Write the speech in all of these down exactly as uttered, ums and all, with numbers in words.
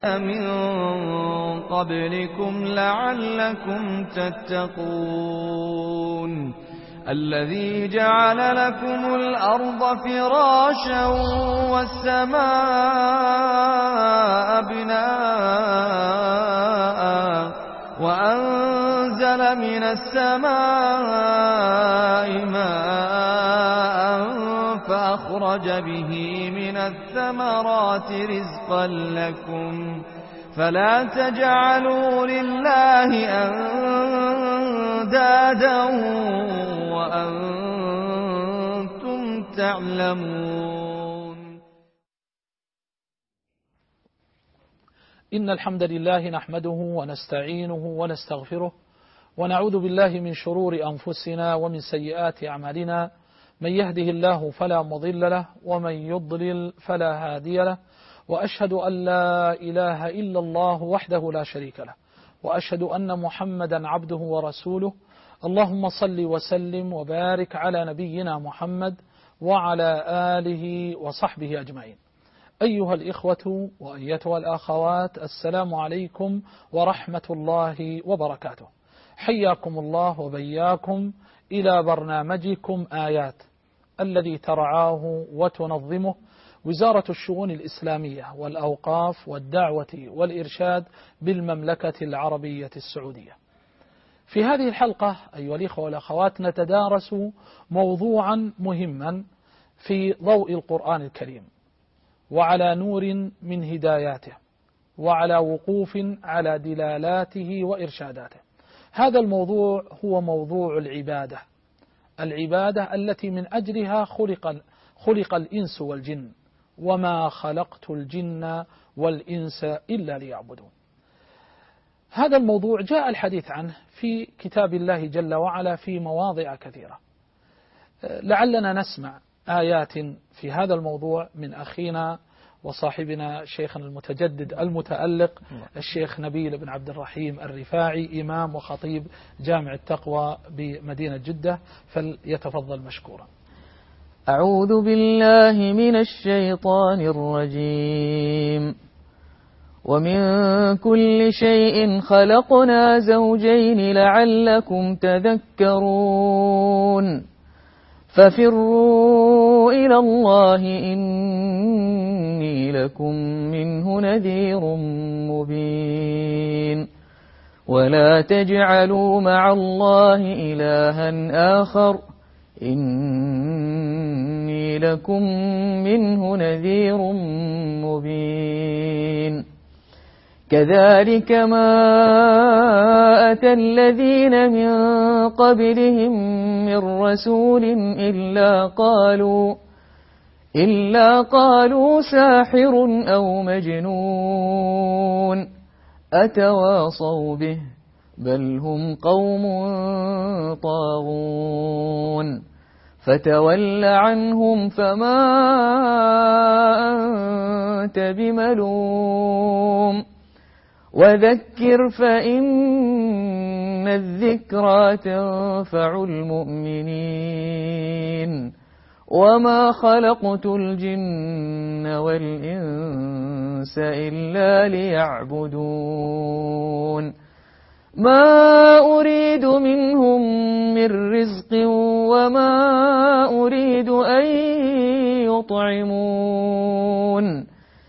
من قبلكم لعلكم تتقون الذي جعل لكم الأرض فراشا والسماء بناء وأنزل من السماء ماء فأخرج به من الثمرات رزقا لكم فلا تجعلوا لله أندادا وأنتم تعلمون. إن الحمد لله نحمده ونستعينه ونستغفره ونعوذ بالله من شرور أنفسنا ومن سيئات أعمالنا، من يهده الله فلا مضل له ومن يضلل فلا هادي له، وأشهد أن لا إله إلا الله وحده لا شريك له، وأشهد أن محمدا عبده ورسوله. اللهم صل وسلم وبارك على نبينا محمد وعلى آله وصحبه أجمعين. أيها الإخوة وأيتها الأخوات، السلام عليكم ورحمة الله وبركاته. حياكم الله وبياكم إلى برنامجكم آيات الذي ترعاه وتنظمه وزارة الشؤون الإسلامية والأوقاف والدعوة والإرشاد بالمملكة العربية السعودية. في هذه الحلقة أيها الإخوة والأخوات نتدارس موضوعا مهما في ضوء القرآن الكريم وعلى نور من هداياته وعلى وقوف على دلالاته وإرشاداته. هذا الموضوع هو موضوع العبادة، العبادة التي من أجلها خلق, خلق الإنس والجن، وما خلقت الجن والإنس إلا ليعبدون. هذا الموضوع جاء الحديث عنه في كتاب الله جل وعلا في مواضع كثيرة. لعلنا نسمع آيات في هذا الموضوع من أخينا وصاحبنا شيخنا المتجدد المتألق الشيخ نبيل بن عبد الرحيم الرفاعي، إمام وخطيب جامع التقوى بمدينة جدة، فليتفضل مشكورا. أعوذ بالله من الشيطان الرجيم. ومن كل شيء خلقنا زوجين لعلكم تذكرون ففروا إلى الله إني لكم منه نذير مبين. ولا تجعلوا مع الله إلها آخر إني لكم منه نذير مبين. كذلك ما أتى الذين من قبلهم من رسول إلا قالوا إلا قالوا ساحر أو مجنون أتواصوا به بل هم قوم طاغون. فتول عنهم فما أنت بملوم وذكر فإن الذكرى تنفع المؤمنين. وما خلقت الجن والإنس إلا ليعبدون ما أريد منهم من رزق وما أريد أن يطعمون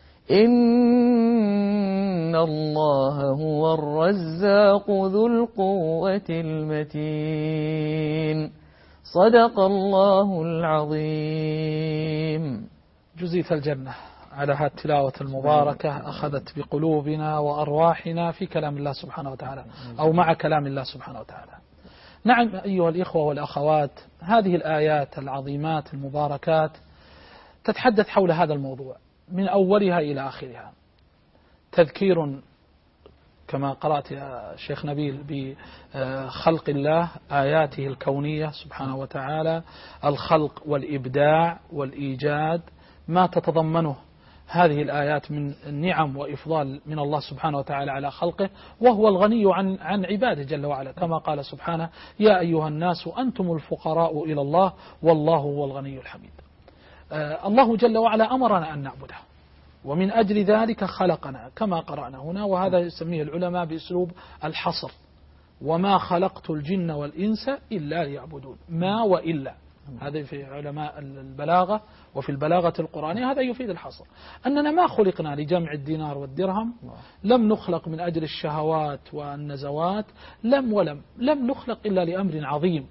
إن الله هو الرزاق ذو القوة المتين. صدق الله العظيم. جزيت الجنة على هذه التلاوة المباركة، أخذت بقلوبنا وأرواحنا في كلام الله سبحانه وتعالى أو مع كلام الله سبحانه وتعالى. نعم أيها الإخوة والأخوات، هذه الآيات العظيمات المباركات تتحدث حول هذا الموضوع من أولها إلى آخرها. تذكير كما قرأت يا شيخ نبيل بخلق الله، آياته الكونية سبحانه وتعالى، الخلق والإبداع والإيجاد، ما تتضمنه هذه الآيات من النعم وإفضال من الله سبحانه وتعالى على خلقه، وهو الغني عن عن عباده جل وعلا، كما قال سبحانه: يا أيها الناس أنتم الفقراء إلى الله والله هو الغني الحميد. آه الله جل وعلا أمرنا أن نعبده، ومن أجل ذلك خلقنا كما قرأنا هنا، وهذا يسميه العلماء بأسلوب الحصر: وما خلقت الجن والإنس إلا ليعبدون. ما وإلا، هذا في علماء البلاغة وفي البلاغة القرآنية هذا يفيد الحصر، أننا ما خلقنا لجمع الدينار والدرهم، لم نخلق من أجل الشهوات والنزوات، لم ولم لم نخلق إلا لأمر عظيم،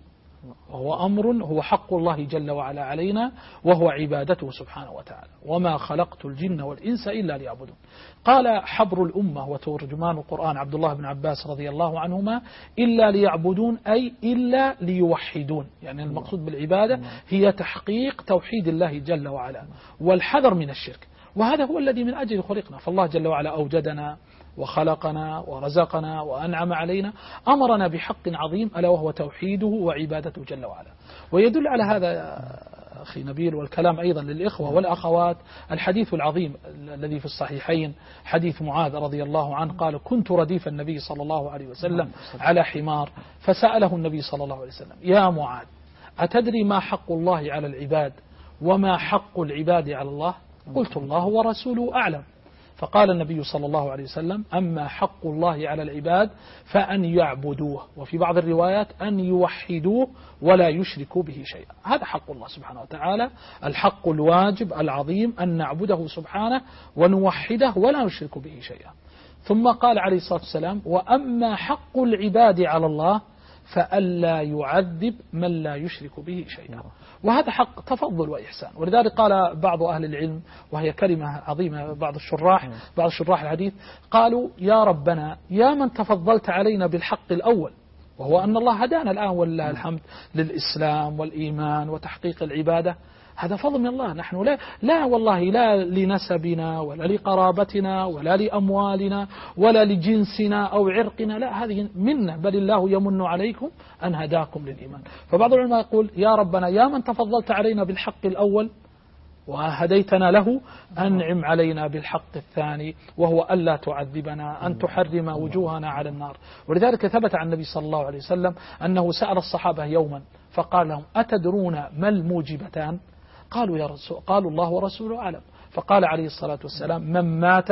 وهو أمر هو حق الله جل وعلا علينا، وهو عبادته سبحانه وتعالى. وما خلقت الجن والإنس إلا ليعبدون. قال حبر الأمة وترجمان القرآن عبد الله بن عباس رضي الله عنهما: إلا ليعبدون أي إلا ليوحدون، يعني المقصود بالعبادة هي تحقيق توحيد الله جل وعلا والحذر من الشرك، وهذا هو الذي من أجل خلقنا. فالله جل وعلا أوجدنا وخلقنا ورزقنا وأنعم علينا، أمرنا بحق عظيم ألا وهو توحيده وعبادته جل وعلا. ويدل على هذا أخي نبيل، والكلام أيضا للإخوة والأخوات، الحديث العظيم الذي في الصحيحين حديث معاذ رضي الله عنه قال: كنت رديف النبي صلى الله عليه وسلم على حمار، فسأله النبي صلى الله عليه وسلم: يا معاذ، أتدري ما حق الله على العباد وما حق العباد على الله؟ قلت: الله ورسوله أعلم. فقال النبي صلى الله عليه وسلم: أما حق الله على العباد فأن يعبدوه، وفي بعض الروايات أن يوحدوه ولا يشركوا به شيئا. هذا حق الله سبحانه وتعالى، الحق الواجب العظيم أن نعبده سبحانه ونوحده ولا نشرك به شيئا. ثم قال عليه الصلاة والسلام: وأما حق العباد على الله فألا يعذب من لا يشرك به شيئا. وهذا حق تفضل وإحسان. ولذلك قال بعض أهل العلم، وهي كلمة عظيمة، بعض الشراح بعض الشراح الحديث قالوا: يا ربنا، يا من تفضلت علينا بالحق الأول، وهو أن الله هدانا الآن ولله الحمد للإسلام والإيمان وتحقيق العبادة، هذا فضل من الله. نحن لا, لا والله لا لنسبنا ولا لقرابتنا ولا لأموالنا ولا لجنسنا أو عرقنا، لا، هذه منا، بل الله يمن عليكم أن هداكم للإيمان. فبعض العلماء يقول: يا ربنا، يا من تفضلت علينا بالحق الأول وهديتنا له، أنعم علينا بالحق الثاني، وهو ألا تعذبنا، أن تحرم وجوهنا على النار. ولذلك ثبت عن النبي صلى الله عليه وسلم أنه سأل الصحابة يوما فقال لهم: أتدرون ما الموجبتان؟ قالوا يا رسول قالوا الله ورسوله أعلم. فقال عليه الصلاة والسلام: من مات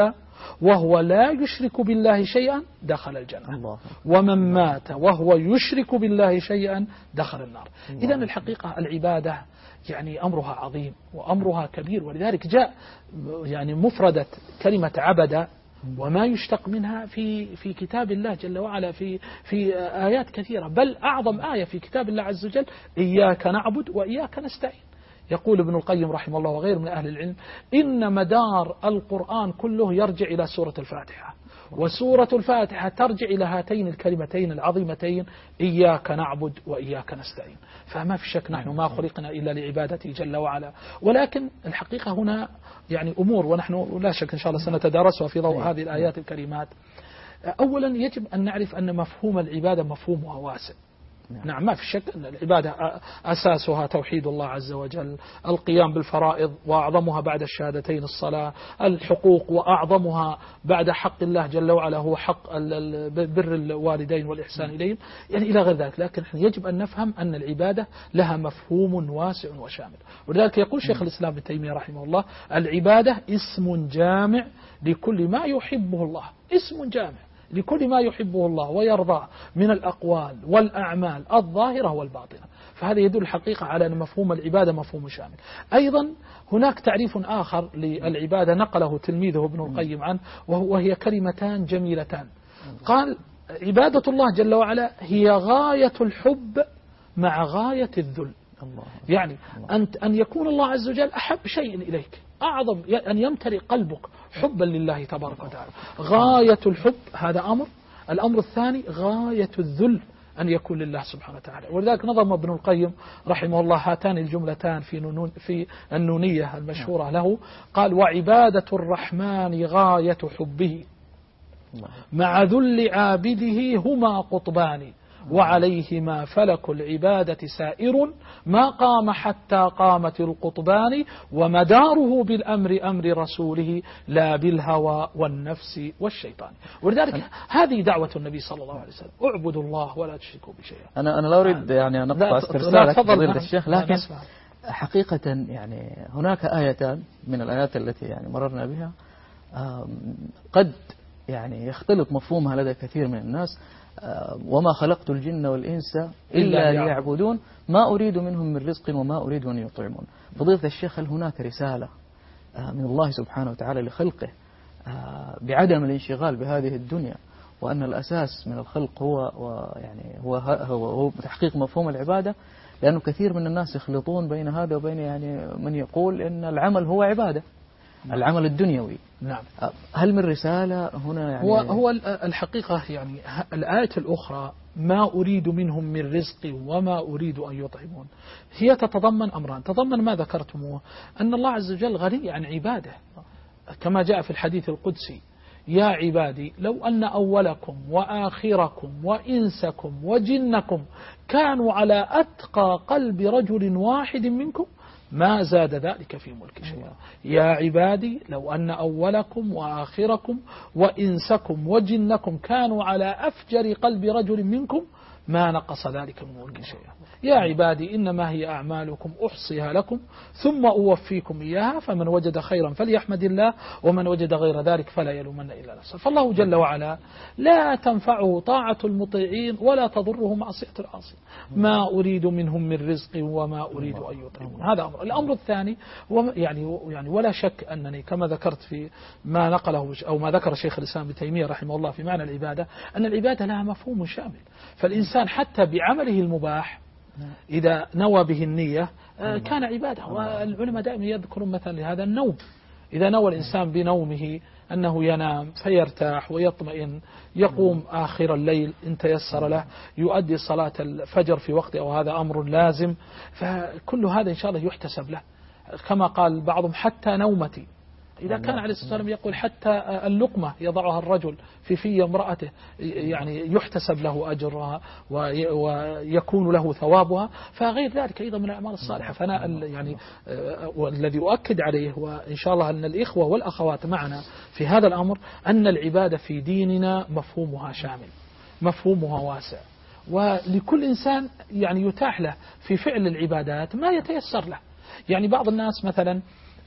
وهو لا يشرك بالله شيئا دخل الجنة، الله. ومن مات وهو يشرك بالله شيئا دخل النار. إذن الحقيقة العبادة يعني أمرها عظيم وأمرها كبير، ولذلك جاء يعني مفردة كلمة عبد وما يشتق منها في في كتاب الله جل وعلا في في آيات كثيرة، بل أعظم آية في كتاب الله عز وجل: إياك نعبد وإياك نستعين. يقول ابن القيم رحمه الله وغيره من أهل العلم: إن مدار القرآن كله يرجع إلى سورة الفاتحة، وسورة الفاتحة ترجع إلى هاتين الكلمتين العظيمتين: إياك نعبد وإياك نستعين. فما في شك نحن ما خلقنا إلا لعبادته جل وعلا. ولكن الحقيقة هنا يعني أمور، ونحن لا شك إن شاء الله سنتدارسها في ضوء هذه الآيات الكريمات. أولا يجب أن نعرف أن مفهوم العبادة مفهومها واسع. نعم، ما في شك أن العبادة أساسها توحيد الله عز وجل، القيام بالفرائض، وأعظمها بعد الشهادتين الصلاة، الحقوق، وأعظمها بعد حق الله جل وعلا هو حق بر الوالدين والإحسان إليهم، يعني إلى غير ذلك. لكن يجب أن نفهم أن العبادة لها مفهوم واسع وشامل. ولذلك يقول شيخ الإسلام ابن تيمية رحمه الله: العبادة اسم جامع لكل ما يحبه الله، اسم جامع لكل ما يحبه الله ويرضاه من الأقوال والأعمال الظاهرة والباطنة. فهذا يدل الحقيقة على أن مفهوم العبادة مفهوم شامل. أيضا هناك تعريف آخر للعبادة نقله تلميذه ابن القيم عنه، وهي كلمتان جميلتان. قال: عبادة الله جل وعلا هي غاية الحب مع غاية الذل. يعني أن أن يكون الله عز وجل أحب شيء إليك، أعظم أن يمتلئ قلبك حبا لله تبارك وتعالى، غاية الحب هذا أمر. الأمر الثاني غاية الذل، أن يكون لله سبحانه وتعالى. ولذلك نظم ابن القيم رحمه الله هاتان الجملتان في نون في النونية المشهورة له، قال: وعبادة الرحمن غاية حبه مع ذل عابده هما قطبان، وعليهما فلك العبادة سائر ما قام حتى قامت القطبان، ومداره بالأمر أمر رسوله لا بالهوى والنفس والشيطان. ولذلك هذه دعوة النبي صلى الله عليه وسلم: اعبدوا الله ولا تشركوا بشيء. أنا أنا لا أريد يعني أن أقطع استرسالك فضيلة الشيخ، لكن حقيقة يعني هناك آيتان من الآيات التي يعني مررنا بها قد يعني يختلط مفهومها لدى كثير من الناس، وما خلقت الجن والإنس إلا ليعبدون ما أريد منهم من رزق وما أريد أن يطعمون. فضيلة الشيخ، هل هناك رسالة من الله سبحانه وتعالى لخلقه بعدم الانشغال بهذه الدنيا، وأن الأساس من الخلق هو يعني هو هو تحقيق مفهوم العبادة؟ لأنه كثير من الناس يخلطون بين هذا وبين يعني من يقول إن العمل هو عبادة، العمل الدنيوي. نعم. هل من رسالة هنا يعني؟ هو هو الحقيقة يعني الآية الأخرى ما أريد منهم من رزق وما أريد أن يطعمون هي تتضمن أمران. تتضمن ما ذكرتموه، أن الله عز وجل غني عن عباده، كما جاء في الحديث القدسي: يا عبادي لو أن أولكم وآخركم وإنسكم وجنكم كانوا على أتقى قلب رجل واحد منكم ما زاد ذلك في ملك شيئا. يا عبادي لو أن أولكم وآخركم وإنسكم وجنكم كانوا على أفجر قلب رجل منكم ما نقص ذلك من ملك شيئا. يا عبادي إنما هي أعمالكم أحصيها لكم ثم أوفيكم إياها فمن وجد خيرا فليحمد الله ومن وجد غير ذلك فلا يلومن إلا نفسه. فالله جل وعلا لا تنفعه طاعة المطيعين ولا تضره معصية العاصين. ما أريد منهم من رزق وما أريد أن يطعمون. هذا أمر. الأمر الثاني يعني يعني ولا شك أنني كما ذكرت في ما نقله أو ما ذكر شيخ الإسلام ابن تيمية رحمه الله في معنى العبادة، أن العبادة لها مفهوم شامل. فالإنسان حتى بعمله المباح إذا نوى به النية كان عبادة. والعلماء دائما يذكرون مثلا لهذا النوم. إذا نوى الإنسان بنومه أنه ينام فيرتاح ويطمئن، يقوم آخر الليل إن تيسر له، يؤدي صلاة الفجر في وقته وهذا أمر لازم، فكل هذا إن شاء الله يحتسب له. كما قال بعضهم: حتى نومتي. إذا كان عليه الصلاة والسلام يقول حتى اللقمة يضعها الرجل في في امرأته يعني يحتسب له أجرها ويكون له ثوابها، فغير ذلك أيضا من الأعمال الصالحة. فأنا يعني والذي أؤكد عليه وإن شاء الله أن الإخوة والأخوات معنا في هذا الأمر أن العبادة في ديننا مفهومها شامل، مفهومها واسع، ولكل إنسان يعني يتاح له في فعل العبادات ما يتيسر له. يعني بعض الناس مثلا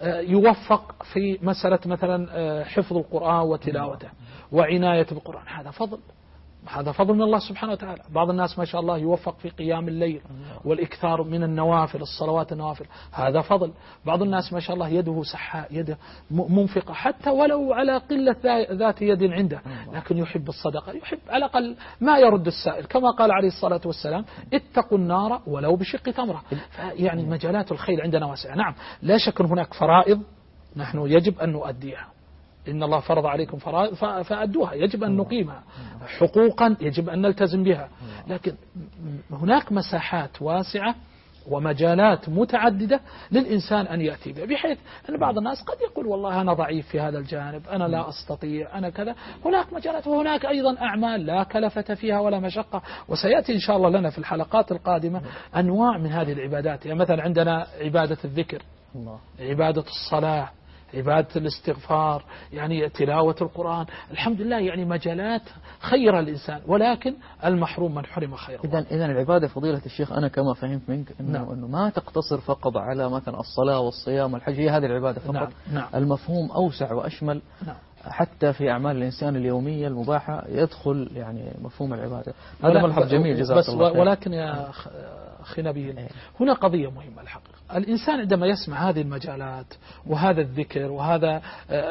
يوفق في مسألة مثلا حفظ القرآن وتلاوته وعناية بالقرآن، هذا فضل، هذا فضل من الله سبحانه وتعالى. بعض الناس ما شاء الله يوفق في قيام الليل والإكثار من النوافل، الصلوات النوافل، هذا فضل. بعض الناس ما شاء الله يده سحاء، يده منفقة حتى ولو على قلة ذات يد عنده، لكن يحب الصدقة، يحب على الأقل ما يرد السائل، كما قال عليه الصلاة والسلام: اتقوا النار ولو بشق تمرة. يعني مجالات الخير عندنا واسعة. نعم لا شك هناك فرائض نحن يجب أن نؤديها، إن الله فرض عليكم فرائض فأدوها، يجب أن نقيمها، حقوقا يجب أن نلتزم بها، لكن هناك مساحات واسعة ومجالات متعددة للإنسان أن يأتي بها، بحيث أن بعض الناس قد يقول: والله أنا ضعيف في هذا الجانب، أنا لا أستطيع، أنا كذا. هناك مجالات وهناك أيضا أعمال لا كلفة فيها ولا مشقة، وسيأتي إن شاء الله لنا في الحلقات القادمة أنواع من هذه العبادات. يعني مثلا عندنا عبادة الذكر، عبادة الصلاة، عبادة الاستغفار، يعني تلاوة القرآن، الحمد لله، يعني مجالات خير الإنسان، ولكن المحروم من حرم خير. إذن إذن العبادة فضيلة الشيخ أنا كما فهمت منك إنه, نعم. إنه ما تقتصر فقط على مثلا الصلاة والصيام والحج، هي هذه العبادة فقط. نعم. نعم. المفهوم أوسع وأشمل. نعم. حتى في أعمال الإنسان اليومية المباحة يدخل يعني مفهوم العبادة. هذا ملحظ جميل، جزاك الله خير. ولكن يا أخي نبيل، هنا قضية مهمة الحقيقة. الإنسان عندما يسمع هذه المجالات وهذا الذكر وهذا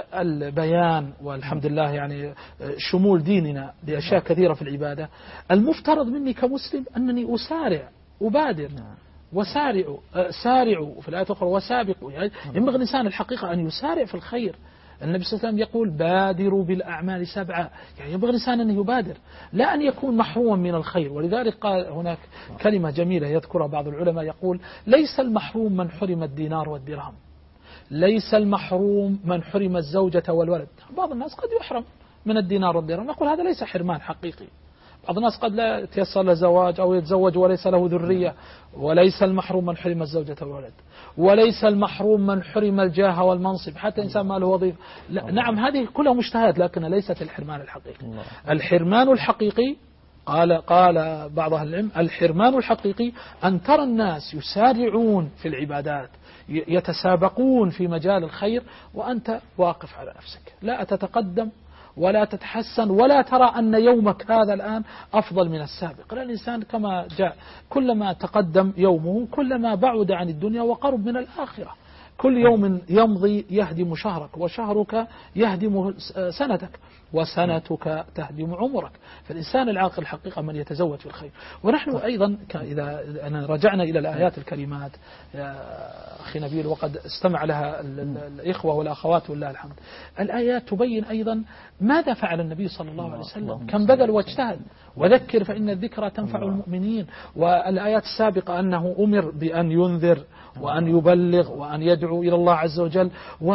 البيان، والحمد لله يعني شمول ديننا لأشياء كثيرة في العبادة، المفترض مني كمسلم أنني أسارع أبادر وسارعوا سارعوا في الآية الأخرى وسابقوا. يعني ينبغي الإنسان الحقيقة أن يسارع في الخير. النبي صلى الله عليه وسلم يقول: بادروا بالأعمال سبعة. يعني ينبغي الإنسان أن يبادر، لا أن يكون محروما من الخير. ولذلك قال هناك كلمة جميلة يذكرها بعض العلماء، يقول: ليس المحروم من حرم الدينار والدرهم، ليس المحروم من حرم الزوجة والولد. بعض الناس قد يحرم من الدينار والدرهم، نقول هذا ليس حرمان حقيقي. بعض الناس قد لا يتيسر له زواج أو يتزوج وليس له ذرية. وليس المحروم من حرم الزوجة والولد، وليس المحروم من حرم الجاه والمنصب، حتى إنسان ما له وظيفة. نعم هذه كلها مجتهد، لكن ليست الحرمان الحقيقي. الحرمان الحقيقي قال قال بعض أهل العلم: الحرمان الحقيقي أن ترى الناس يسارعون في العبادات، يتسابقون في مجال الخير وأنت واقف على نفسك، لا تتقدم ولا تتحسن ولا ترى أن يومك هذا الآن أفضل من السابق. الإنسان كما جاء كلما تقدم يومه كلما بعد عن الدنيا وقرب من الآخرة. كل يوم يمضي يهدم شهرك، وشهرك يهدم سنتك، وسنتك تهدم عمرك. فالإنسان العاقل حقيقة من يتزود في الخير. ونحن أيضا إذا رجعنا إلى الآيات الكريمات يا أخي نبيل، وقد استمع لها الإخوة والأخوات والله الحمد، الآيات تبين أيضا ماذا فعل النبي صلى الله عليه وسلم، كم بذل واجتهد. وذكر فإن الذكرى تنفع المؤمنين. والآيات السابقة أنه أمر بأن ينذر وأن يبلغ وأن يدعو إلى الله عز وجل،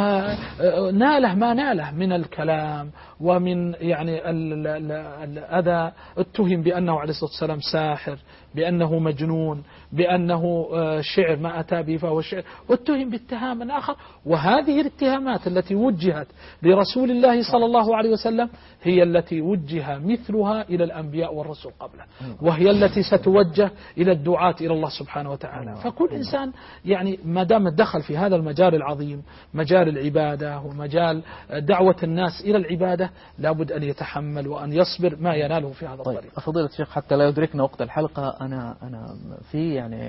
وناله ما ناله من الكلام ومن يعني الأذى. اتهم بأنه عليه الصلاة والسلام ساحر، بأنه مجنون، بأنه شعر ما أتى به فهو شعر، واتهم باتهام آخر. وهذه الاتهامات التي وجهت لرسول الله صلى الله عليه وسلم هي التي وجه مثلها إلى الأنبياء والرسل قبله، وهي التي ستوجه إلى الدعاة إلى الله سبحانه وتعالى. فكل إنسان يعني ما دام دخل في هذا المجال العظيم، مجال العبادة ومجال دعوة الناس إلى العبادة، لابد أن يتحمل وأن يصبر ما يناله في هذا الطريق. طيب فضيلة الشيخ، حتى لا يدركنا وقت الحلقة، أنا أنا في يعني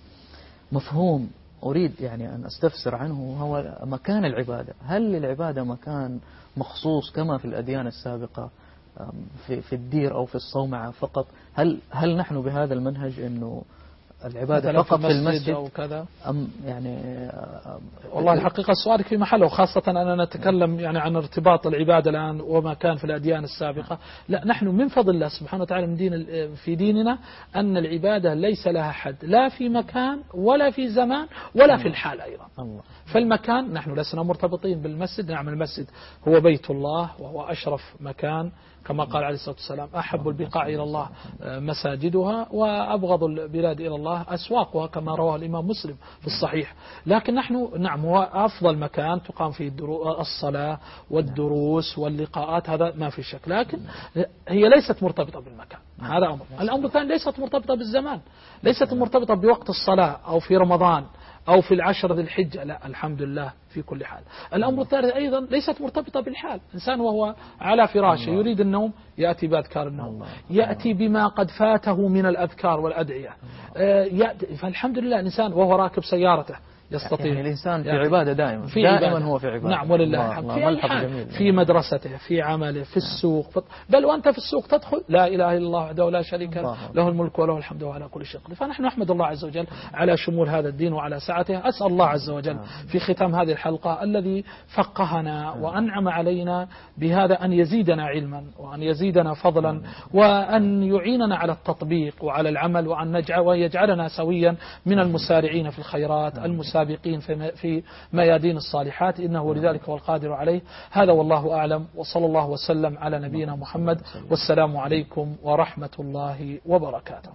مفهوم أريد يعني أن أستفسر عنه، وهو مكان العبادة. هل للعبادة مكان مخصوص كما في الأديان السابقة في في الدير أو في الصومعة فقط؟ هل هل نحن بهذا المنهج إنه العبادة فقط في المسجد أو كذا أم يعني؟ والله الحقيقة سؤالك في محله، خاصة أننا نتكلم يعني عن ارتباط العبادة الآن وما كان في الأديان السابقة. لا، نحن من فضل الله سبحانه وتعالى من دين في ديننا أن العبادة ليس لها حد، لا في مكان ولا في زمان ولا في الحال أيضا. فالمكان نحن لسنا مرتبطين بالمسجد. نعم، المسجد هو بيت الله وهو أشرف مكان، كما قال عليه الصلاة والسلام أحب البقاع إلى الله مساجدها وأبغض البلاد إلى الله أسواقها، كما رواه الإمام مسلم في الصحيح. لكن نحن نعم هو أفضل مكان تقام فيه الصلاة والدروس واللقاءات، هذا ما في شك. لكن هي ليست مرتبطة بالمكان، هذا أمر. الأمر الثاني ليست مرتبطة بالزمان، ليست مرتبطة بوقت الصلاة أو في رمضان أو في العشر ذي الحجة، لا، الحمد لله في كل حال. الأمر الثالث أيضا ليست مرتبطة بالحال. إنسان وهو على فراشه يريد النوم يأتي بأذكار النوم، يأتي بما قد فاته من الأذكار والأدعية. فالحمد لله الإنسان وهو راكب سيارته يستطيع يعني الإنسان في عبادة دائما في دائما عبادة. هو في عبادة. نعم ولله الحمد. في أي حال، في مدرسته، في عمله، في السوق، بل وأنت في السوق تدخل لا إله إلا الله وحده لا شريك له، له الملك وله الحمد وعلى كل شيء قدير. فنحن نحمد الله عز وجل على شمول هذا الدين وعلى سعته. أسأل الله عز وجل في ختام هذه الحلقة الذي فقهنا وأنعم علينا بهذا أن يزيدنا علما وأن يزيدنا فضلا وأن يعيننا على التطبيق وعلى العمل، وأن نجعل ويجعلنا سويا من المسارعين في الخيرات المسابقين في في ميادين الصالحات، إنه ولذلك هو القادر عليه. هذا والله أعلم، وصلى الله وسلم على نبينا محمد، والسلام عليكم ورحمة الله وبركاته.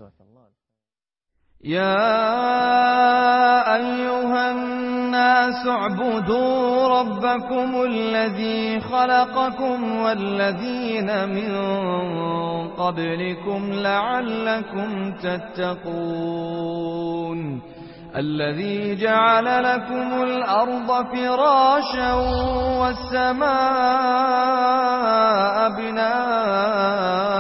يا أيها الناس اعبدوا ربكم الذي خلقكم والذين من قبلكم لعلكم تتقون الذي جعل لكم الأرض فراشا والسماء بناء